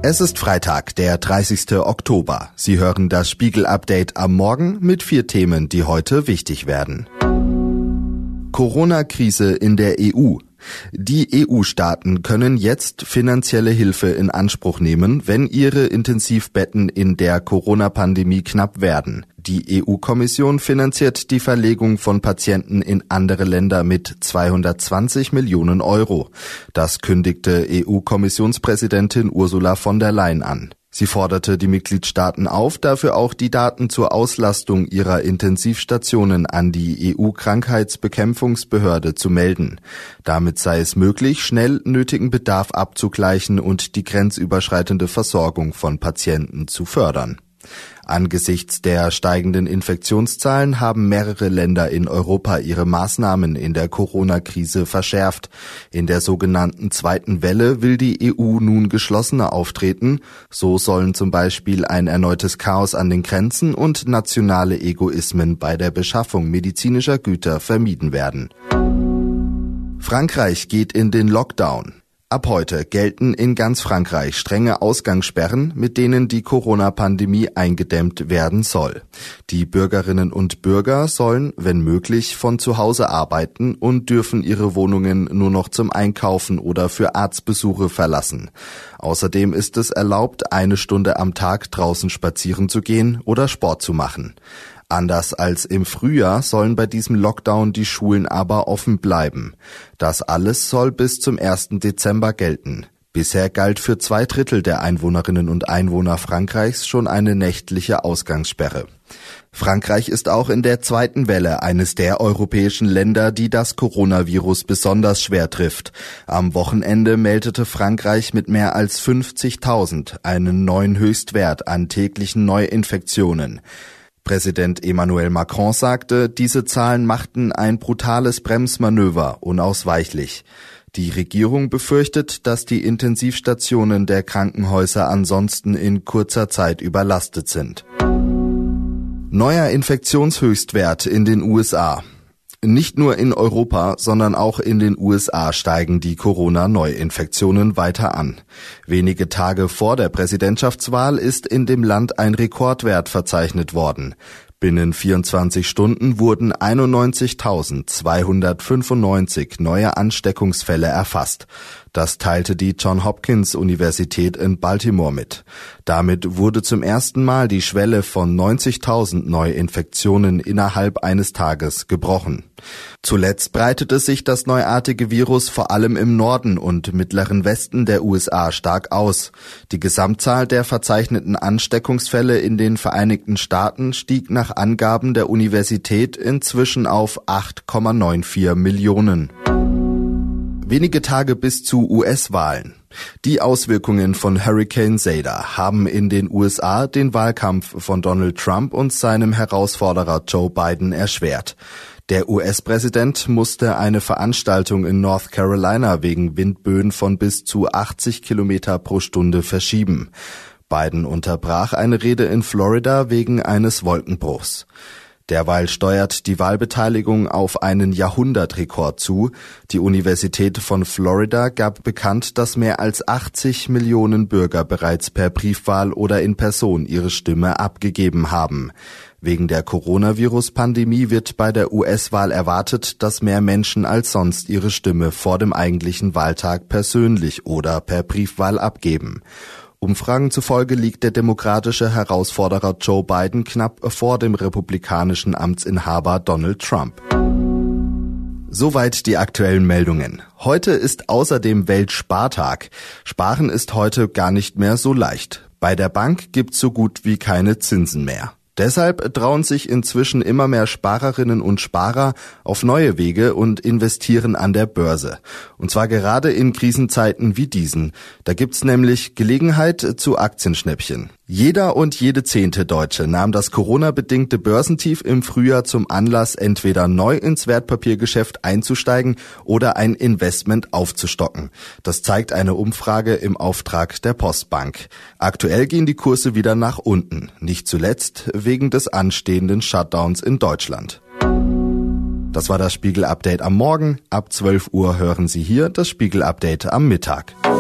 Es ist Freitag, der 30. Oktober. Sie hören das Spiegel-Update am Morgen mit 4 Themen, die heute wichtig werden. Corona-Krise in der EU. Die EU-Staaten können jetzt finanzielle Hilfe in Anspruch nehmen, wenn ihre Intensivbetten in der Corona-Pandemie knapp werden. Die EU-Kommission finanziert die Verlegung von Patienten in andere Länder mit 220 Millionen Euro. Das kündigte EU-Kommissionspräsidentin Ursula von der Leyen an. Sie forderte die Mitgliedstaaten auf, dafür auch die Daten zur Auslastung ihrer Intensivstationen an die EU-Krankheitsbekämpfungsbehörde zu melden. Damit sei es möglich, schnell nötigen Bedarf abzugleichen und die grenzüberschreitende Versorgung von Patienten zu fördern. Angesichts der steigenden Infektionszahlen haben mehrere Länder in Europa ihre Maßnahmen in der Corona-Krise verschärft. In der sogenannten zweiten Welle will die EU nun geschlossener auftreten. So sollen zum Beispiel ein erneutes Chaos an den Grenzen und nationale Egoismen bei der Beschaffung medizinischer Güter vermieden werden. Frankreich geht in den Lockdown. Ab heute gelten in ganz Frankreich strenge Ausgangssperren, mit denen die Corona-Pandemie eingedämmt werden soll. Die Bürgerinnen und Bürger sollen, wenn möglich, von zu Hause arbeiten und dürfen ihre Wohnungen nur noch zum Einkaufen oder für Arztbesuche verlassen. Außerdem ist es erlaubt, 1 Stunde am Tag draußen spazieren zu gehen oder Sport zu machen. Anders als im Frühjahr sollen bei diesem Lockdown die Schulen aber offen bleiben. Das alles soll bis zum 1. Dezember gelten. Bisher galt für 2/3 der Einwohnerinnen und Einwohner Frankreichs schon eine nächtliche Ausgangssperre. Frankreich ist auch in der zweiten Welle eines der europäischen Länder, die das Coronavirus besonders schwer trifft. Am Wochenende meldete Frankreich mit mehr als 50.000 einen neuen Höchstwert an täglichen Neuinfektionen. Präsident Emmanuel Macron sagte, diese Zahlen machten ein brutales Bremsmanöver unausweichlich. Die Regierung befürchtet, dass die Intensivstationen der Krankenhäuser ansonsten in kurzer Zeit überlastet sind. Neuer Infektionshöchstwert in den USA. Nicht nur in Europa, sondern auch in den USA steigen die Corona-Neuinfektionen weiter an. Wenige Tage vor der Präsidentschaftswahl ist in dem Land ein Rekordwert verzeichnet worden. Binnen 24 Stunden wurden 91.295 neue Ansteckungsfälle erfasst. Das teilte die Johns Hopkins Universität in Baltimore mit. Damit wurde zum ersten Mal die Schwelle von 90.000 Neuinfektionen innerhalb eines Tages gebrochen. Zuletzt breitete sich das neuartige Virus vor allem im Norden und mittleren Westen der USA stark aus. Die Gesamtzahl der verzeichneten Ansteckungsfälle in den Vereinigten Staaten stieg nach Angaben der Universität inzwischen auf 8,94 Millionen. Wenige Tage bis zu US-Wahlen. Die Auswirkungen von Hurricane Zeta haben in den USA den Wahlkampf von Donald Trump und seinem Herausforderer Joe Biden erschwert. Der US-Präsident musste eine Veranstaltung in North Carolina wegen Windböen von bis zu 80 Kilometer pro Stunde verschieben. Biden unterbrach eine Rede in Florida wegen eines Wolkenbruchs. Derweil steuert die Wahlbeteiligung auf einen Jahrhundertrekord zu. Die Universität von Florida gab bekannt, dass mehr als 80 Millionen Bürger bereits per Briefwahl oder in Person ihre Stimme abgegeben haben. Wegen der Coronavirus-Pandemie wird bei der US-Wahl erwartet, dass mehr Menschen als sonst ihre Stimme vor dem eigentlichen Wahltag persönlich oder per Briefwahl abgeben. Umfragen zufolge liegt der demokratische Herausforderer Joe Biden knapp vor dem republikanischen Amtsinhaber Donald Trump. Soweit die aktuellen Meldungen. Heute ist außerdem Weltspartag. Sparen ist heute gar nicht mehr so leicht. Bei der Bank gibt's so gut wie keine Zinsen mehr. Deshalb trauen sich inzwischen immer mehr Sparerinnen und Sparer auf neue Wege und investieren an der Börse. Und zwar gerade in Krisenzeiten wie diesen. Da gibt's nämlich Gelegenheit zu Aktienschnäppchen. Jeder und jede 10. Deutsche nahm das Corona-bedingte Börsentief im Frühjahr zum Anlass, entweder neu ins Wertpapiergeschäft einzusteigen oder ein Investment aufzustocken. Das zeigt eine Umfrage im Auftrag der Postbank. Aktuell gehen die Kurse wieder nach unten, nicht zuletzt wegen des anstehenden Shutdowns in Deutschland. Das war das Spiegel-Update am Morgen. Ab 12 Uhr hören Sie hier das Spiegel-Update am Mittag.